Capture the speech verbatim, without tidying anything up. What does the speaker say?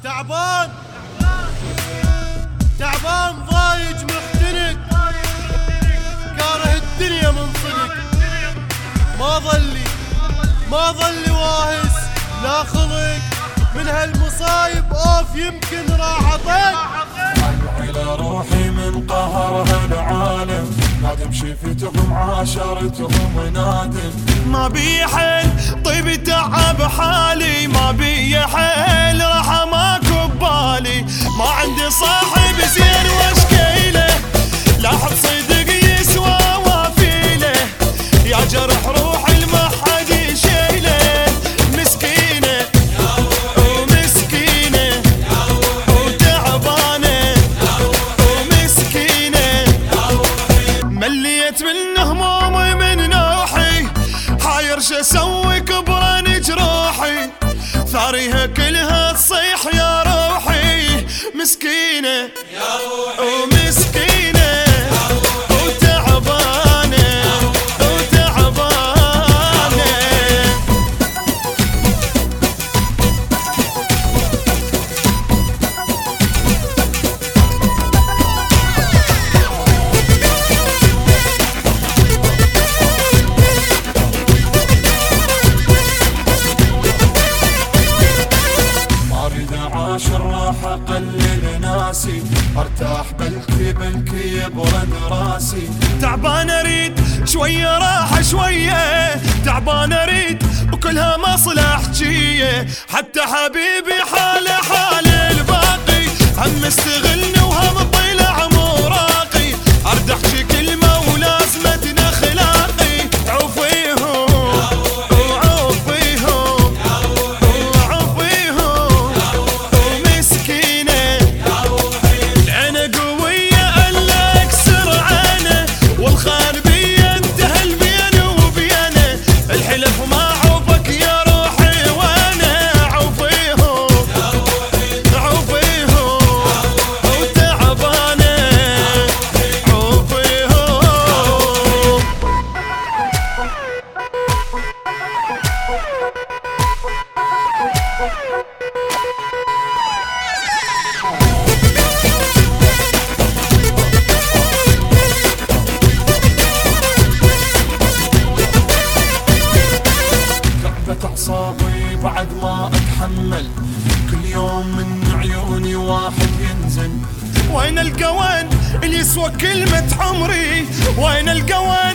تعبان تعبان ضايج محترق، كاره الدنيا من صدق. ما ظلي ما ظلي واهس لا خلق من هالمصايب، اوف يمكن راح اطق. على روحي من قهرها العالم، نادم شفتهم عاشرتهم نادم. ما بي حيل طيب تعب حالي، ما بي حيل راح ماكو ببالي. ما عندي صاحب زين واشكيله، لا حد صدق يسوى وافيله. يا جرح روحي ما حد يشيله، مسكينه ومسكينه وتعبانه ومسكينه. مليت من همومي من نوحي، حاير شو اسوي كبران جروحي. ثاريها كلها تصيح يا روحي، مسكينه ومسكينه وتعبانه وتعبانه. عاشر راح اقلل ناسي، ارتاح بلكي بلكي يبرد راسي. تعبان اريد شويه راحه شويه، تعبان اريد وكلها مصلحجيه. حتى حبيبي حاله حال الباقي، هم مستغلني وهم طلع موراقي. ارد احكي كلمه ولازمتنا خلاقي، عوفيهم وعوفيهم وعوفيهم. ومسكينه العين قويه الا اكسر عينه، والخان بيه انتهى البين وبينه. الحلف ما عوفك يا روحي وانا، عوفيهم عوفيهم وتعبانه عوفيهم. كعبة اعصابي بعد ما اتحمل، كل يوم من عيوني واحد ينزل. وين القوان اللي يسوى كلمة عمري؟ وين القوان